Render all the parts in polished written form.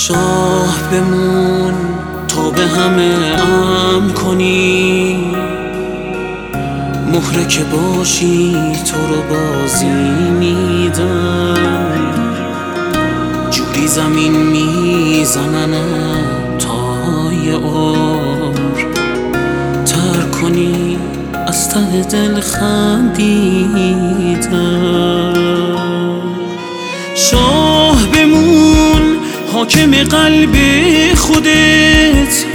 شاه بمون تا به همه امر کنی، مهره که باشی تو رو بازی میدن، جوری زمین میزنن تا یه عمر ترک کنی از ته دل خندیدن. شاه بمون حاکم قلب خودت،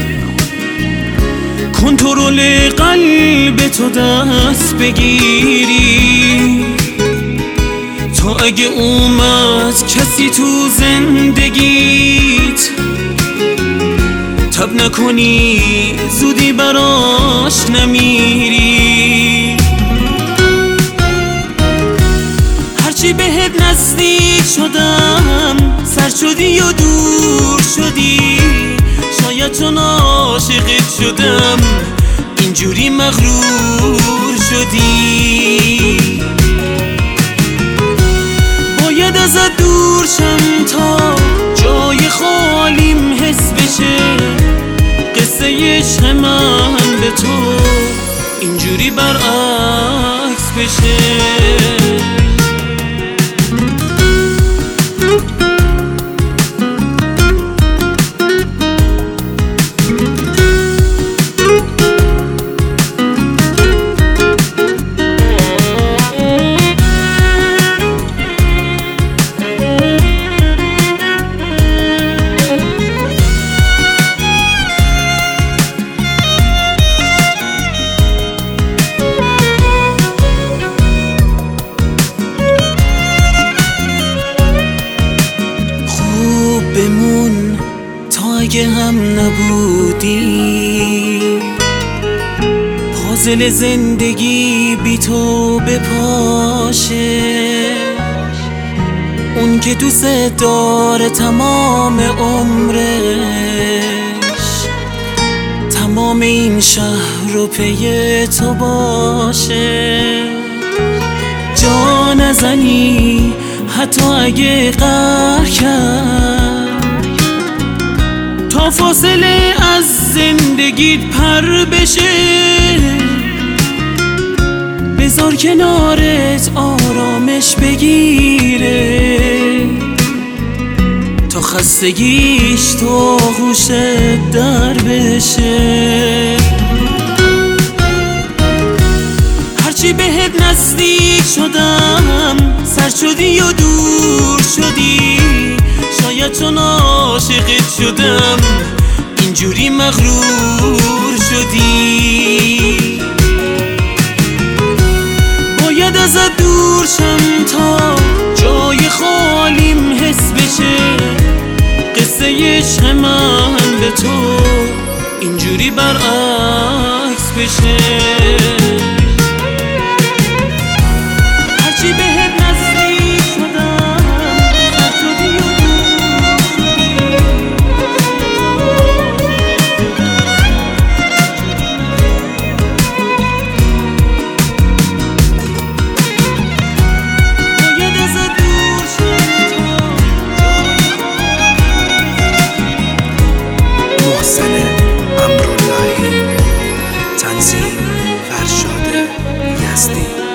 کنترل قلب تو دست بگیری، تا اگه اومد کسی تو زندگیت تب نکنی زودی براش نمیری. هرچی بهت نزدیک شدم سر شدی و دور شدی، شاید چون عاشقت شدم اینجوری مغرور شدی. باید ازت دور شم تا جای خالیم حس بشه، قصه عشق من به تو اینجوری برعکس بشه. بمون تا اگه هم نبودی، پازل زندگی بی تو بپاشه. اون که دوست داره تمام عمرش تمام این شهر رو پی تو باشه. جا نزنی حتی اگه قهر کرد، تا فاصله از زندگیت پر بشه. بذار کنارت آرامش بگیره، تا خستگیش تو آغوشت در بشه. هرچی بهت نزدیک شدم سر شدی و دور شدی، شاید چون عاشقت شدم اینجوری مغرور شدی. باید ازت دور شم تا جای خالیم حس بشه، قصه عشق من به تو اینجوری برعکس بشه. تنظیم فرشاد یزدی.